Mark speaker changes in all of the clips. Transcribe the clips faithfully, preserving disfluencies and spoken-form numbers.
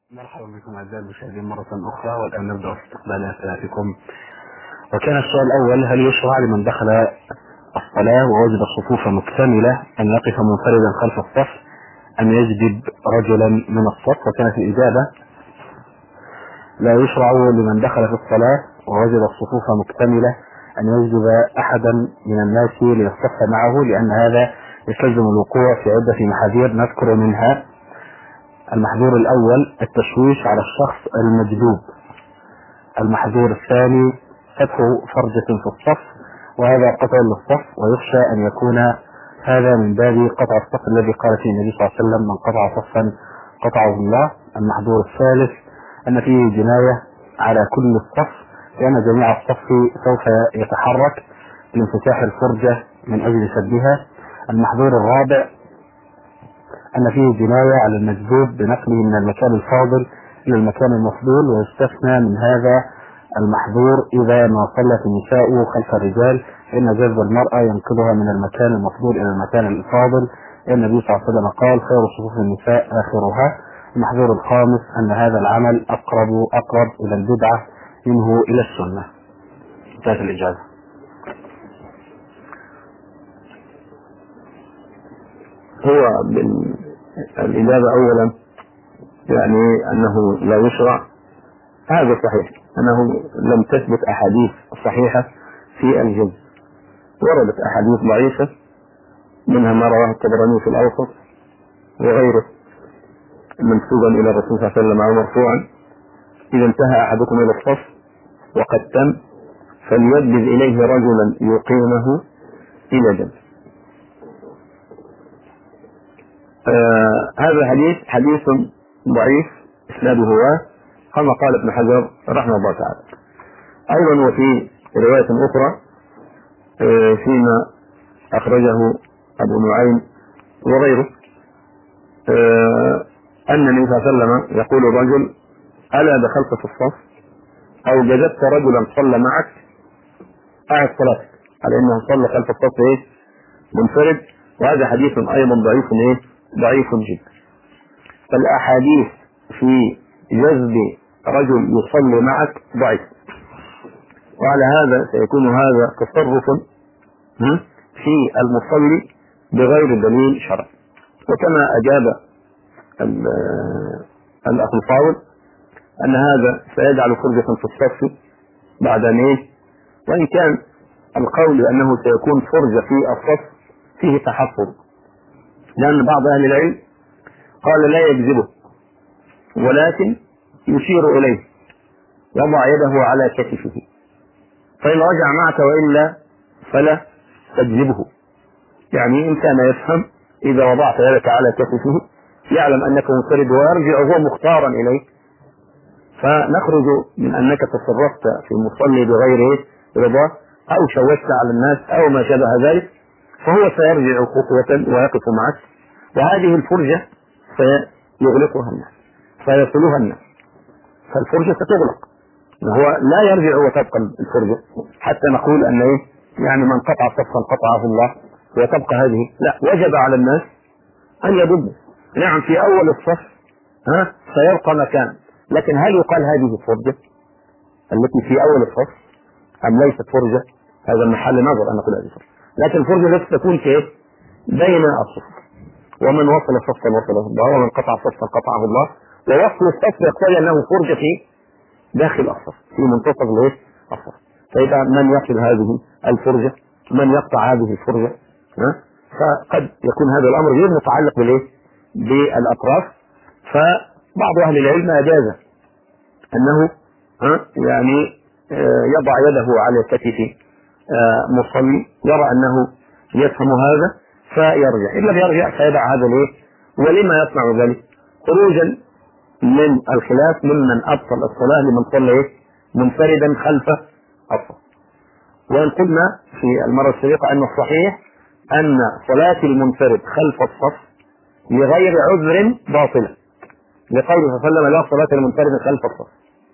Speaker 1: مرحبا بكم أعزائي المشاهدين مرة أخرى، والآن نبدأ في استقبال أسئلتكم. وكان السؤال الأول: هل يشرع لمن دخل الصلاة ووجد الصفوف مكتملة أن يقف منفردا خلف الصف أم يجذب رجلا من الصف؟ وكانت الإجابة: لا يشرع لمن دخل في الصلاة ووجد الصفوف مكتملة أن يجذب أحدا من الناس ليصطف معه، لأن هذا يستلزم الوقوع في عدة محاذير نذكر منها: المحذور الأول التشويش على الشخص المجذوب، المحذور الثاني فتح فرجة في الصف وهذا قطع للصف، ويخشى أن يكون هذا من باب قطع الصف الذي قال فيه النبي صلى الله عليه وسلم: من قطع صفا قطعه الله. المحذور الثالث أن فيه جناية على كل الصف، لأن جميع الصف سوف يتحرك لانفتاح الفرجة من أجل سدها. المحذور الرابع أن فيه جناية على المجذوب بنقله من المكان الفاضل إلى المكان المفضول، ويستثنى من هذا المحذور إذا ما صلت النساء خلف الرجال، فإن جذب المرأة ينقلها من المكان المفضول إلى المكان الفاضل. النبي صلى الله عليه وسلم قال: خير صفوف النساء آخرها. المحذور الخامس أن هذا العمل أقرب أقرب إلى البدعة منه إلى السنة. انتهت الإجابة.
Speaker 2: هو الإجابة أولا يعني أنه لا يشرع، هذا صحيح، أنه لم تثبت أحاديث صحيحة في الجذب. وردت أحاديث ضعيفة منها ما رواه الطبراني في الأوسط وغيره منسوبا إلى الرسول صلى الله عليه وسلم أو مرفوعا: إذا انتهى أحدكم إلى الصف وقد تم فليجذب إليه رجلا يقيمه إلى جنب. آه هذا حديث حديث ضعيف إسناده هو كما قال ابن حجر رحمه الله تعالى. أيضا وفي رواية أخرى آه فيما أخرجه أبو نعيم وغيره آه أن النبي صلى الله عليه وسلم يقول الرجل: ألا دخلت في الصف أو جذبت رجلا صلى معك أعد صلاتك، على أنه صلى خلف الصف إيه منفرد. وهذا حديث أيضا ضعيف إيه ضعيف جدا. فالأحاديث في جذب رجل يصلي معك ضعيف، وعلى هذا سيكون هذا تصرف في المصلي بغير دليل شرعي. وكما أجاب الأخ الفاضل أن هذا سيجعل فرجة في الصف بعد أن إيه، وإن كان القول أنه سيكون فرجة في الصف فيه تحفظ، لأن بعض أهل العلم قال لا يجذبه ولكن يشير إليه، يضع يده على كتفه، فإن رجع معك وإلا فلا تجذبه. يعني إن كان يفهم إذا وضعت يدك على كتفه يعلم أنك منفرد ويرجع وهو مختارا إليه، فنخرج من أنك تصرفت في المصلي بغير رضاه أو شوشت على الناس أو ما شابه ذلك، فهو سيرجع خطوة ويقف معك، وهذه الفرجة سيغلقها الناس فيصلها الناس، فالفرجة ستغلق، هو لا يرجع وتبقى الفرجة حتى نقول أن إيه يعني من قطع صفا قطعه الله وتبقى هذه. لا، وجب على الناس أن يضبوا. نعم في أول الصف ها سيبقى مكان، لكن هل يقال هذه الفرجة التي في أول الصف أم ليست فرجة؟ هذا محل نظر أن نقول هذه فرجة، لكن الفرجة التي تكون في بين الصف، ومن وصل صفا وصله الله ومن قطع صفا قطعه الله. ووصل الصف يقتضي أنه فرجة في داخل الصف في منتصف الصف، فإذا من يصل هذه الفرجة من يقطع هذه الفرجة ها؟ فقد يكون هذا الأمر غير متعلق بالايه بالأطراف. فبعض أهل العلم أجاز أنه ها يعني يضع يده على كتف مصلي يرى أنه يفهم هذا فيرجع، إن لم يرجع فيدع هذا الايه. ولما يصنع ذلك؟ خروجا من الخلاف ممن أبطل الصلاة لمن صلى منفردا خلف الصف. وإن قلنا في المرة السابقة أن الصحيح أن صلاة المنفرد خلف الصف لغير عذر باطلة، لقوله صلى الله عليه وسلم: لا صلاة المنفرد خلف الصف.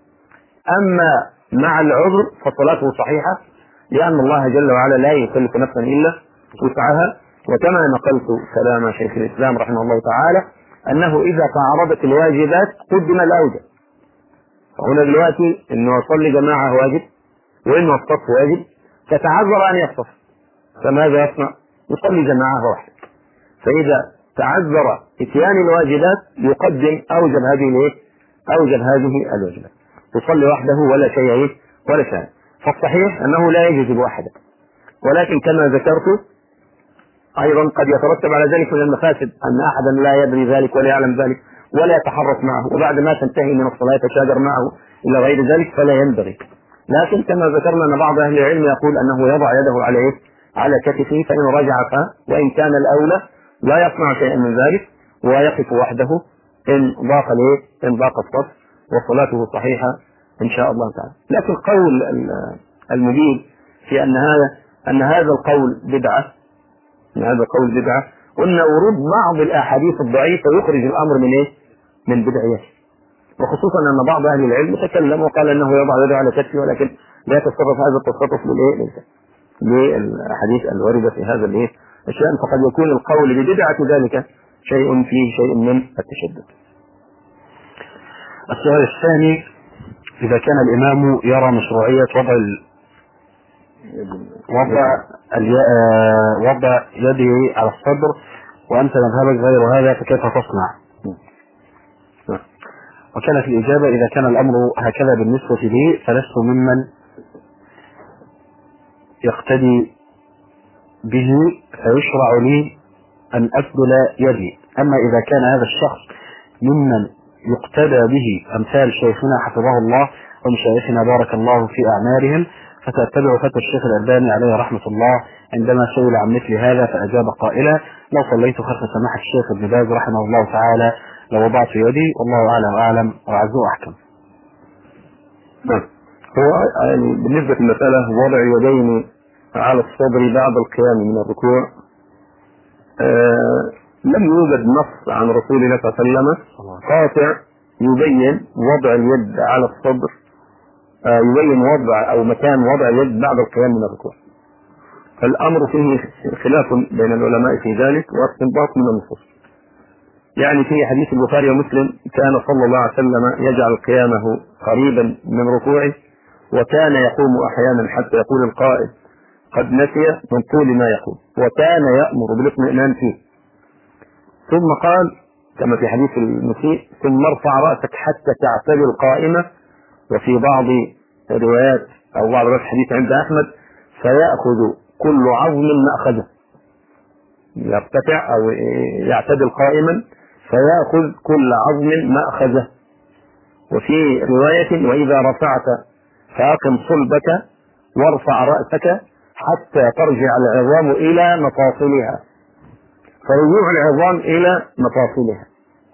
Speaker 2: أما مع العذر فصلاته صحيحة، لأن الله جل وعلا لا يكلف نفسا إلا وسعها. وكما نقلت كلام شيخ الإسلام رحمه الله تعالى أنه إذا تعارضت الواجبات قدم الأوجب. فهنا دلوقتي إنه يصلي جماعة واجب وإنه الصف واجب، فتعذر أن يصف، فماذا يصنع؟ يصلي جماعة واحدة. فإذا تعذر إتيان الواجبات يقدم أوجب هذه الإيه؟ أوجب هذه الواجبات، يصلي وحده ولا شيء إيه؟ ولا شيء. فالصحيح أنه لا يجب وحده، ولكن كما ذكرت أيضا قد يترتب على ذلك من المفاسد أن أحدا لا يدري ذلك ولا يعلم ذلك ولا يتحرك معه، وبعد ما تنتهي من الصلاة يتشاجر معه إلى غير ذلك، فلا ينبغي. لكن كما ذكرنا أن بعض أهل العلم يقول أنه يضع يده على إيه؟ على كتفه، فإن رجع فا وإن كان الأولى لا يصنع شيئا من ذلك ويقف وحده إن ضاق الإيه؟ إن ضاق الصف، وصلاته صحيحة إن شاء الله تعالى. لكن قول المجيب في أن هذا أن هذا القول بدعة، أن هذا القول بدعة، وأن ورود بعض الأحاديث الضعيفة يخرج الأمر من إيه؟ من بدعيته، وخصوصا أن بعض أهل العلم تكلم وقال أنه يضع يده على كتفه، ولكن لا يتصرف هذا التصرف للإيه؟ للأحاديث الواردة في هذا الإيه؟ الشأن، فقد يكون القول ببدعة ذلك شيء فيه شيء من التشدد.
Speaker 1: السؤال الثاني: إذا كان الإمام يرى مشروعية وضع ال... وضع ال... وضع يده على الصدر وأنت مذهبك غير هذا فكيف تصنع؟ وكانت الإجابة: إذا كان الأمر هكذا بالنسبة لي فلست ممن يقتدي به فيشرع لي أن أسدل يدي. أما إذا كان هذا الشخص ممن يقتدى به أمثال شيخنا حفظه الله ومشايخنا بارك الله في أعمارهم، فتتبع فتوى الشيخ الألباني عليه رحمة الله عندما سئل عن مثل هذا فأجاب قائلا: لو صليت خلف سماحة الشيخ ابن باز رحمه الله تعالى لوضعت يدي، والله أعلم وأعلم وأعز وأحكم.
Speaker 2: هو يعني بالنسبة للمسألة وضع يدين على الصدر بعد القيام من الركوع، آه لم يوجد نص عن رسول الله صلى الله عليه وسلم قاطع يبين وضع اليد على الصدر، آه يبين وضع أو مكان وضع اليد بعد القيام من الركوع. فالأمر فيه خلاف بين العلماء في ذلك واستنباط من النصوص. يعني في حديث البخاري ومسلم: كان صلى الله عليه وسلم يجعل قيامه قريبا من ركوعه، وكان يقوم أحيانا حتى يقول القائل قد نسي من طول ما يقول، وكان يأمر بالاطمئنان فيه. ثم قال كما في حديث المسيء: ثم ارفع رأسك حتى تعتدل قائمة. وفي بعض الروايات أو بعض الحديث عند أحمد: فيأخذ كل عظم مأخذه، يرتفع أو يعتدل قائما فيأخذ كل عظم مأخذه. وفي رواية: وإذا رفعت فأقم صلبك وارفع رأسك حتى ترجع العظام إلى مفاصلها، فرجوع العظام إلى مفاصلها.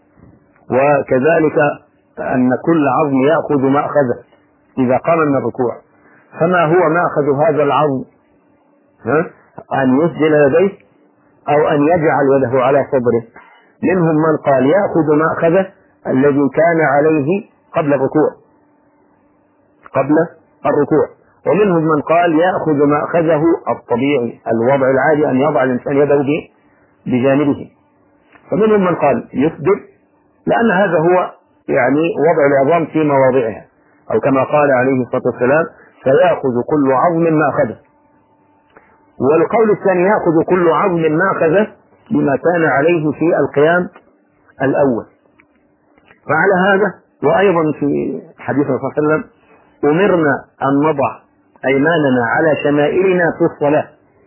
Speaker 2: وكذلك أن كل عظم يأخذ مأخذه إذا قام من الركوع. فما هو مأخذ هذا العظم؟ ها؟ أن يسجل يديه أو أن يجعل يده على صدره. منهم من قال يأخذ مأخذه الذي كان عليه قبل الركوع قبل الركوع ومنهم من قال يأخذ مأخذه الطبيعي الوضع العادي، أن يضع الإنسان يده بجانبه. فمنهم من قال يسجد، لأن هذا هو يعني وضع العظام في مواضعها، أو كما قال عليه الصلاة والسلام: فيأخذ كل عظم مأخذه. والقول الثاني: يأخذ كل عظم مأخذه بما كان عليه في القيام الأول. فعلى هذا وأيضا في حديث صلى الله عليه وسلم: أمرنا أن نضع أيماننا على شمائلنا في الصلاة.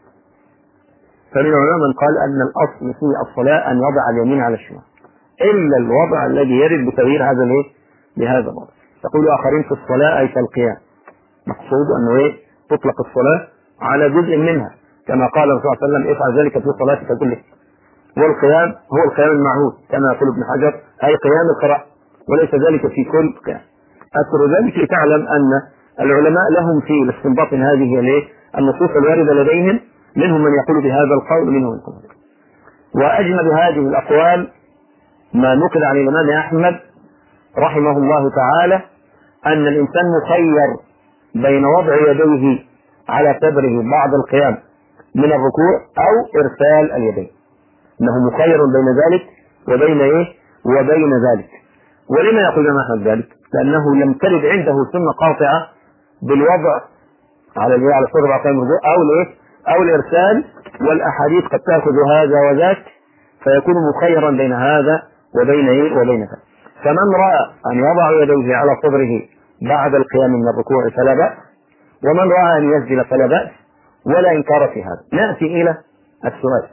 Speaker 2: فمن العلماء من قال أن الأصل في الصلاة أن يضع اليمين على الشمال، إلا الوضع الذي يرد بتغيير هذا الايه بهذا الوضع. يقول آخرين في الصلاة أي في القيام، مقصود أنه إيه تطلق الصلاة على جزء منها، كما قال الرسول صلى الله عليه وسلم: افعل ذلك في صلاتك كلها. والقيام هو القيام المعهود كما يقول ابن حجر، أي قيام القراءة، وليس ذلك في كل قيام. أذكر ذلك لتعلم أن العلماء لهم في الاستنباط من هذه الايه النصوص الواردة لديهم، منهم من يقول بهذا القول ومنهم من يقول. وأجمل هذه الأقوال ما نقل عن الإمام أحمد رحمه الله تعالى أن الإنسان مخير بين وضع يديه على صدره بعد القيام من الركوع أو إرسال اليدين، أنه مخير بين ذلك وبين إيه وبين ذلك. ولما يقول الإمام أحمد ذلك؟ لأنه لم ترد عنده سنة قاطعة بالوضع على الايه على صدر أقام الرجوع أو الايه أو الإرسال، والأحاديث قد تأخذ هذا وذاك فيكون مخيرا بين هذا وبين ايه وبين ذاك. فمن رأى أن يضع يديه على صدره بعد القيام من الركوع فلا بأس، ومن رأى أن يسجد فلا بأس، ولا إنكار في هذا. نأتي إلى السؤال،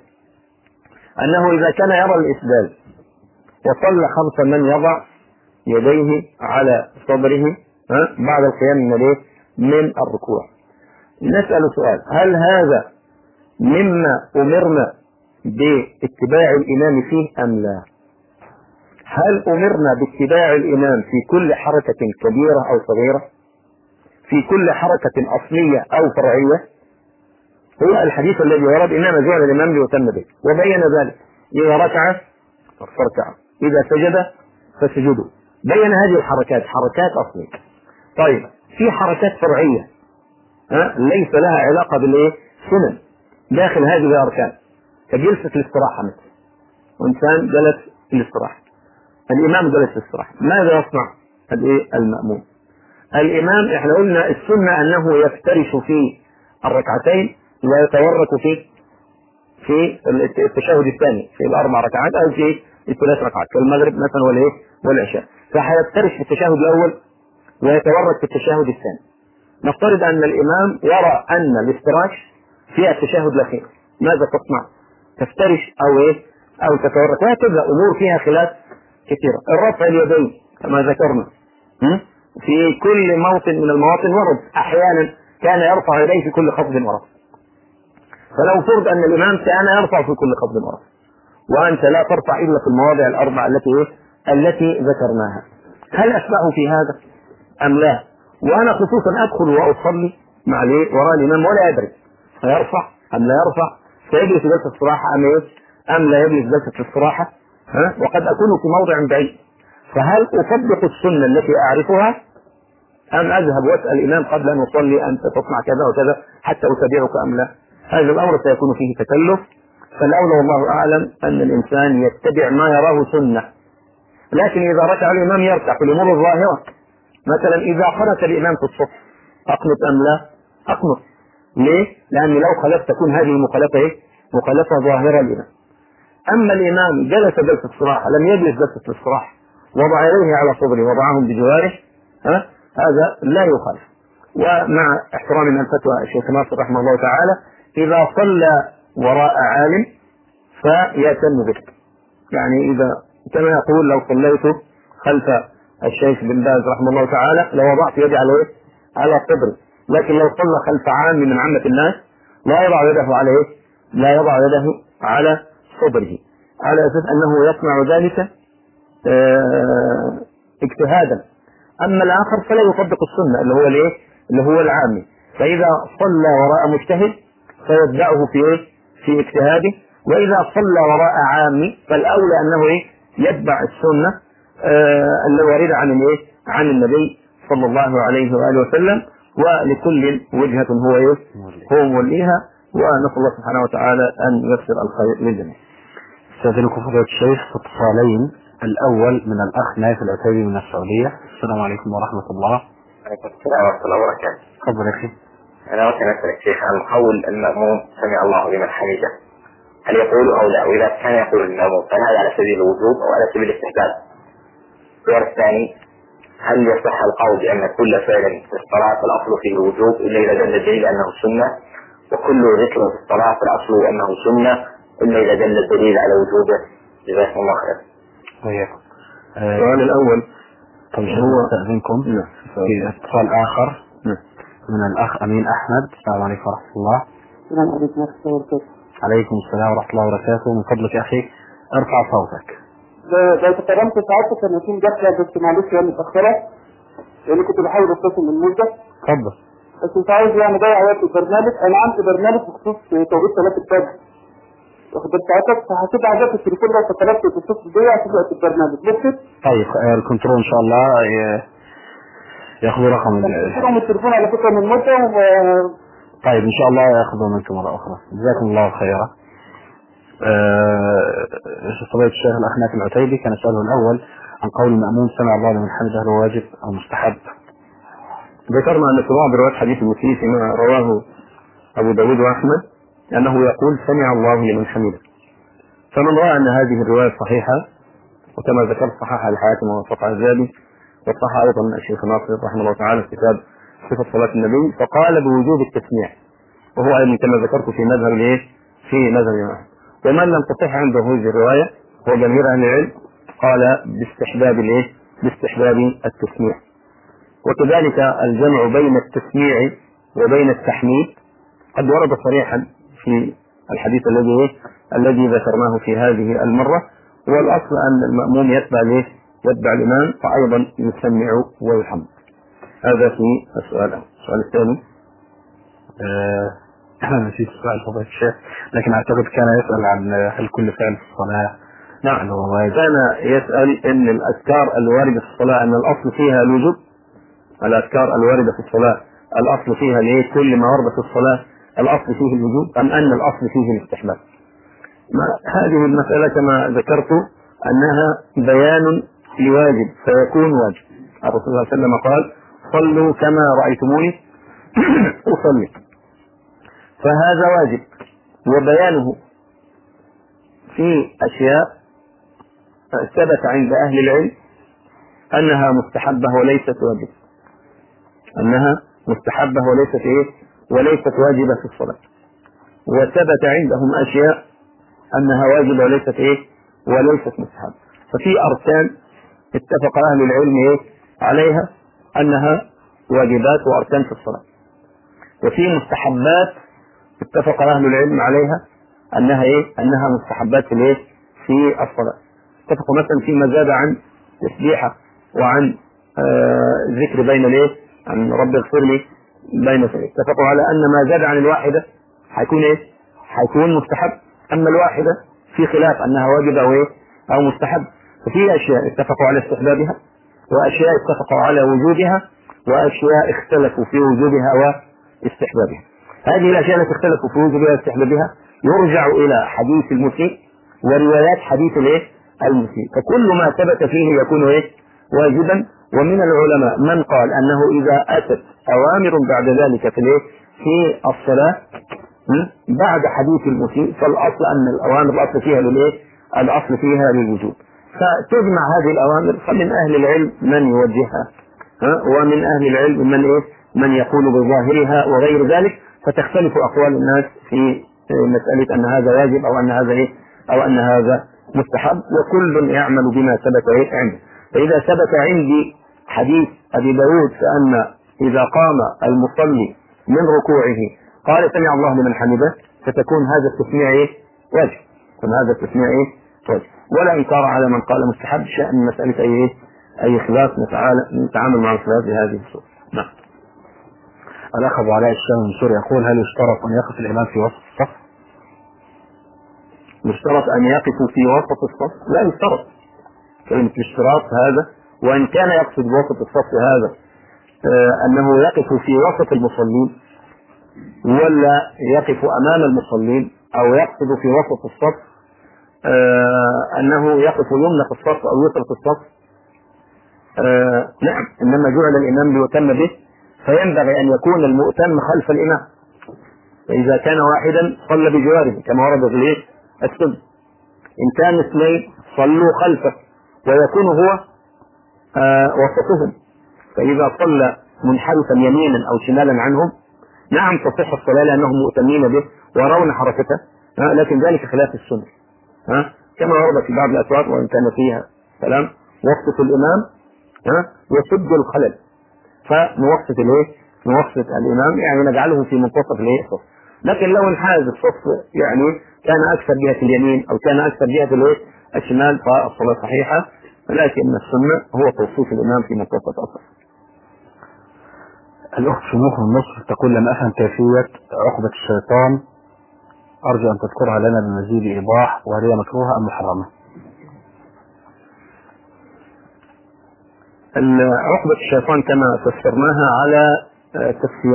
Speaker 2: أنه إذا كان يرى الإسدال وصلى خمسا من يضع يديه على صدره بعد القيام من من الركوع، نسأل سؤال: هل هذا مما أمرنا باتباع الإمام فيه أم لا؟ هل أمرنا باتباع الإمام في كل حركة كبيرة أو صغيرة، في كل حركة أصلية أو فرعية؟ هو الحديث الذي ورد: إنما جعل الإمام ليتم به، وبين ذلك: إذا ركع فاركعوا، إذا سجد فسجدوا. بين هذه الحركات حركات أصلية. طيب في حركات فرعية ها ليس لها علاقة بالإيه؟ سنن داخل هذه الأركان، كجلسة الاستراحة مثلا، وإنسان جلس الاستراحة، الإمام جلس الاستراحة، ماذا يصنع الإيه؟ المأموم؟ الإمام إحنا قلنا السنة أنه يفترش في الركعتين ويتورك في في التشهد الثاني في الأربع ركعات أو في الثلاث ركعات كالمغرب مثلا والإيه والعشاء، فحيفترش في التشهد الأول ويتورك في التشهد الثاني. نفترض أن الإمام يرى أن الافتراش في التشهد الأخير، ماذا تصنع؟ تفترش أو إيه أو تتورك، وهكذا أمور فيها خلاف كثيرة. الرفع اليدين كما ذكرنا في كل موطن من المواطن ورد، أحيانا كان يرفع يديه في كل خفض ورفع، فلو فرض أن الإمام كان يرفع في كل خفض ورفع وأنت لا ترفع إلا في المواضع الأربع التي إيه؟ التي ذكرناها، هل أشبه في هذا أم لا؟ وأنا خصوصا أدخل وأصلي مع ليه وراء الإمام ولا أدري سيرفع أم لا يرفع، سيجلس جلسة استراحة أم إيه أم لا يجلس جلسة استراحة، ها؟ وقد أكون في موضع بعيد، فهل أطبق السنة التي أعرفها أم أذهب وأسأل الإمام قبل أن أصلي أنت تصنع كذا وكذا حتى أتابعك أم لا؟ هذا الأمر سيكون فيه تكلف، فالأولى والله أعلم أن الإنسان يتبع ما يراه سنة. لكن إذا ركع الإمام يركع في الأمور الظاهرة، مثلا إذا قنت الإمام في الصف أقنط أم لا؟ أقنط. ليه؟ لأن لو خلفت تكون هذه المخالفة إيه؟ مخالفة ظاهرة للإمام. أما الإمام جلس جلسة استراحة لم يجلس جلسة الاستراحة، وضع يديه على صدره وضعهم بجواره، ها؟ هذا لا يخالف. ومع احترامنا الفتوى الشيخ ناصر رحمه الله تعالى، إذا صلى وراء عالم فيأتم به، يعني إذا كما يقول لو صليت خلف الشيخ بن باز رحمه الله تعالى لو وضعت يدي على ايه؟ على صدري، لكن لو صلى خلف عام من عامة الناس لا يضع يده على ايه؟ لا يضع يده على صدره، على اساس انه يصنع ذلك اه اجتهادا. اما الاخر فلا يطبق السنة اللي هو الايه؟ اللي هو العامي، فاذا صلى وراء مجتهد فيتبعه في ايه؟ في اجتهاده، واذا صلى وراء عامي فالاولى انه ايه؟ يتبع السنة آه الواردة عن الايه؟ عن النبي صلى الله عليه واله وسلم، ولكل وجهة هو ايه؟ هو موليها، ونسأل الله سبحانه وتعالى ان ييسر الخير للجميع.
Speaker 1: استاذنكم فضيلة الشيخ اتصالين، الاول من الاخ نايف العتيبي من السعودية. السلام عليكم ورحمة الله.
Speaker 3: وعليكم السلام ورحمة الله وبركاته.
Speaker 1: تفضل يا اخي.
Speaker 3: انا ممكن اسال الشيخ عن قول المأموم سمع الله لمن حمده، هل يقول او لا؟ واذا كان يقول المأموم فهل هذا على سبيل الوجوب او على سبيل الاستحباب؟ السؤال الثاني، هل يصح القول بان كل فعل في الصلاة الاصل فيه الوجوب الا اذا دل الدليل انه سنة، وكل ذكر في الصلاة الاصل انه سنة الا اذا دل الدليل على وجوبه؟ جزاكم الله خير.
Speaker 1: وياكم.
Speaker 2: السؤال الاول
Speaker 1: طيب هو استاذنكم في اتصال اخر من الاخ امين احمد. السلام عليكم ورحمة الله.
Speaker 4: السلام عليكم ورحمة الله وبركاته.
Speaker 1: عليكم السلام ورحمة الله وبركاته. من فضلك يا اخي ارفع صوتك.
Speaker 4: لو تكرمت ساعتك ان يكون جات بس معلش يعني متأخرة لان كنت بحاول اتصل من مدة.
Speaker 1: اتفضل.
Speaker 4: بس انت عاوز يعني ضيع وقت البرنامج، انا عندي برنامج بخصوص توقيت صلاة الفجر. واخد بالك ساعتك فهتبقى عجبت التليفون لو طلبت تتصل بيا هتبقى في البرنامج بس.
Speaker 1: طيب الكنترول ان شاء الله ياخذوا رقم
Speaker 4: ياخذوا التليفون على فكرة من مدة و...
Speaker 1: طيب ان شاء الله ياخذوا منكم مرة اخرى. جزاكم الله خيرا. آه فضيلة الشيخ الأخ نافع العتيبي كان سؤاله الأول عن قول المأموم سمع الله لمن حمده، هل هو واجب أو مستحب؟
Speaker 2: ذكرنا أن في بعض روايات حديث المسيء فيما رواه أبو داود وأحمد أنه يقول سمع الله لمن حمده، فمن رأى أن هذه الرواية صحيحة، وكما ذكرت صححها الحاكم ووافقها الذهبي وصح أيضا الشيخ ناصر رحمه الله تعالى في كتاب صفة صلاة النبي، فقال بوجوب التسميع، وهو أيضا كما ذكرت في مذهب الإيه؟ في مذهب الإمام. ومن لم تصح عنده هذه الرواية هو جماهير أهل العلم قال باستحباب الإيه؟ باستحباب التسميع. وكذلك الجمع بين التسميع وبين التحميد قد ورد صريحا في الحديث الذي الذي ذكرناه في هذه المرة، والأصل أن المأموم يتبع ليه؟ يتبع الإمام فأيضا يسمع ويحمد. هذا في السؤال. السؤال الثاني
Speaker 1: أنا نسيت السؤال فضيلة الشيخ، لكن أعتقد كان يسأل عن هل كل فعل في الصلاة
Speaker 2: نعم هو واجب. كان يسأل إن الأذكار الواردة في الصلاة أن الأصل فيها الوجوب، الأذكار الواردة في الصلاة الأصل فيها ليه؟ كل ما ورد في الصلاة الأصل فيه الوجوب أم أن الأصل فيه الاستحباب؟ هذه المسألة كما ذكرت أنها بيان لواجب فيكون واجب. الرسول صلى الله عليه وسلم قال صلوا كما رأيتموني أصلي، فهذا واجب، وبيانه في أشياء ثبت عند أهل العلم أنها مستحبة وليست واجب، أنها مستحبة وليست إيه؟ وليست واجبة في الصلاة. وثبت عندهم أشياء أنها واجبة وليست إيه؟ وليست مستحبة. ففي أركان اتفق أهل العلم إيه؟ عليها أنها واجبات وأركان في الصلاة، وفي مستحبات اتفق أهل العلم عليها أنها إيه؟ أنها مستحبات في الإيه؟ في الصلاة. اتفقوا مثلا فيما زاد عن تسبيحة وعن آه ذكر بين الإيه؟ عن رب اغفر لي بين سبيل، اتفقوا على أن ما زاد عن الواحدة حيكون إيه؟ حيكون مستحب، أما الواحدة في خلاف أنها واجبة أو إيه؟ أو مستحب. ففي أشياء اتفقوا على استحبابها، وأشياء اتفقوا على وجوبها، وأشياء اختلفوا في وجوبها واستحبابها. هذه الأشياء التي اختلفوا في وجوبها واستحبابها يرجع إلى حديث المسيء وروايات حديث الإيه؟ المسيء، فكل ما ثبت فيه يكون إيه؟ واجبا. ومن العلماء من قال أنه إذا أتت أوامر بعد ذلك في الإيه؟ في الصلاة بعد حديث المسيء فالأصل أن الأوامر الأصل فيها للإيه؟ الأصل فيها للوجوب، فتجمع هذه الأوامر. فمن أهل العلم من يوجهها ومن أهل العلم من إيه؟ من يقول بظاهرها وغير ذلك، فتختلف أقوال الناس في مسألة أن هذا واجب أو أن هذا إيه؟ أو أن هذا مستحب، وكل يعمل بما ثبت إيه؟ عنده. فإذا ثبت عندي حديث أبي داود فأن إذا قام المصلي من ركوعه قال سمع الله لمن حمده، فتكون هذا التسميع إيه؟ واجب، يكون هذا التسميع إيه؟ واجب، ولا إنكار على من قال مستحب، شأن مسألة أي إيه؟ أي خلاف نتعامل مع الخلاف بهذه الصورة. نعم.
Speaker 1: الأخ أبو علاء الشام من سوريا يقول هل يشترط أن يقف الإمام في وسط الصف؟
Speaker 2: يشترط أن يقف في وسط الصف؟ لا يشترط. كلمة الاشتراط هذا، وإن كان يقصد وسط الصف هذا آه أنه يقف في وسط المصلين ولا يقف أمام المصلين، أو يقصد في وسط الصف آه أنه يقف يمنى في الصف أو يسر في الصف، آه نعم، إنما جعل الإمام ليتم به، فينبغي أن يكون المؤتم خلف الإمام، فإذا كان واحدا صلى بجواره كما ورد في السنة، إن كان اثنين صلوا خلفه ويكون هو آه وسطهم، فإذا صلى منحرفا يمينا أو شمالا عنهم نعم تصح الصلاة لأنهم مؤتمين به ويرون حركته، آه لكن ذلك خلاف السنة، آه كما ورد في بعض الأسواق وإن كان فيها كلام وسط الإمام آه يسد الخلل، فنوسط الايه؟ نوسط الإمام، يعني نجعله في منتصف الايه؟ الصف. لكن لو انحاز الصف يعني كان أكثر جهة اليمين أو كان أكثر جهة الايه؟ الشمال فالصلاة صحيحة، ولكن السنة هو توسيط الإمام في منتصف الصف.
Speaker 1: الأخت شموخ من مصر تقول لم أفهم كيفية عقبة الشيطان، أرجو أن تذكرها لنا بمزيد إيضاح، وهل هي مكروهة أم محرمة؟
Speaker 2: عقبة الشيطان كما فسرناها على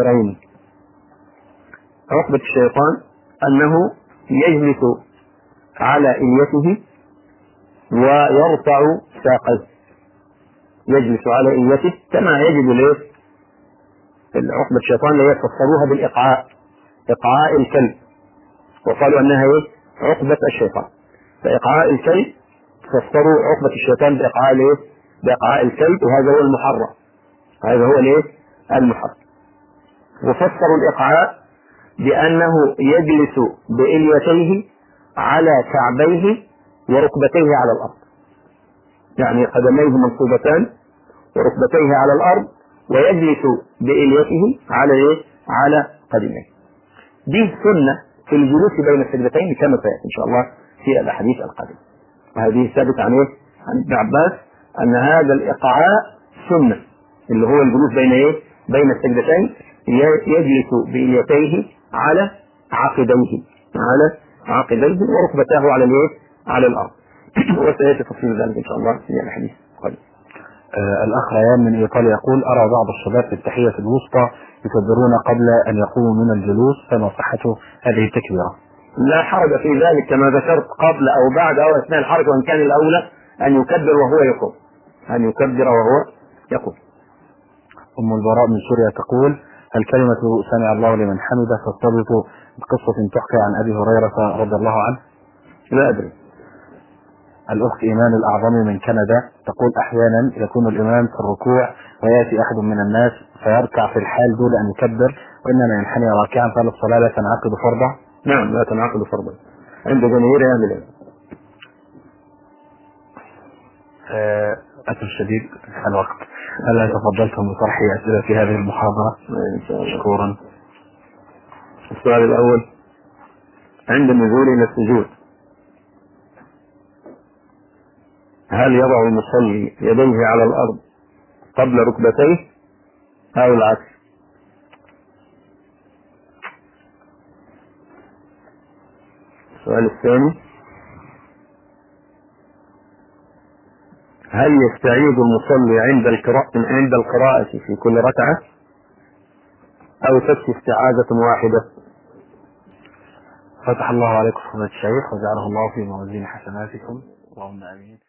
Speaker 2: تفسيرين. عقبة الشيطان أنه يجلس على إليته ويرفع ساقيه، يجلس على إليته كما يجب له عقبة الشيطان اللي هي فسروها بالإقعاء، إقعاء الكلب، وقالوا أنها إيه؟ عقبة الشيطان. فإقعاء الكلب فسروا عقبة الشيطان بإقعاء الإيه؟ بإقعاء الكلب، وهذا هو المحرم، هذا هو الإيه؟ المحرم. وفسروا الإقعاء بأنه يجلس بإليتيه على كعبيه وركبتيه على الأرض، يعني قدميه منصوبتان وركبتيه على الأرض ويجلس بإليته على إيه؟ على قدميه. دي سنة في الجلوس بين السجدتين كما سيأتي إن شاء الله في الأحاديث القادمة. وهذه ثابت عن إيه؟ عن ابن عباس أن هذا الإقعاء سنة، اللي هو الجلوس بين إيه؟ بين السجدتين، يجلس بإليتيه على عقديه على عقديه وركبتاه على الإيه؟ على الأرض. وسيأتي تفصيل ذلك إن شاء الله في الحديث القادم.
Speaker 1: آه الأخ ريان من إيطاليا يقول: أرى بعض الشباب في التحية الوسطى يكبرون قبل أن يقوموا من الجلوس، فما صحة هذه التكبيرة؟
Speaker 2: لا حرج في ذلك كما ذكرت، قبل أو بعد أو أثناء الحركة، وإن كان الأولى أن يكبر وهو يقوم، أن يكبر وهو يقوم.
Speaker 1: أم البراء من سوريا تقول: هل كلمة سمع الله لمن حمده ترتبط بقصة تحكى عن أبي هريرة رضي الله عنه؟
Speaker 2: لا أدري.
Speaker 1: الأخت إيمان الأعظمي من كندا تقول: أحيانا يكون الإمام في الركوع ويأتي أحد من الناس فيركع في الحال دون أن يكبر، وإنما ينحني راكعا، فهل الصلاة لا تنعقد فرضا؟
Speaker 2: نعم لا تنعقد فرضا عند جماهير أهل العلم.
Speaker 1: أسف شديد الوقت، هل تفضلتم بطرح أسئلة في هذه المحاضرة؟ مشكورا.
Speaker 2: السؤال الأول: عند النزول إلى السجود هل يضع المصلي يديه على الأرض قبل ركبتيه أو العكس؟ السؤال الثاني: هل يستعيد المصلي عند القراءة عند القراءة في كل ركعة أو تكفي استعاذة واحدة؟
Speaker 1: فتح الله عليكم فضيلة الشيخ وجعله الله في موازين حسناتكم، اللهم آمين.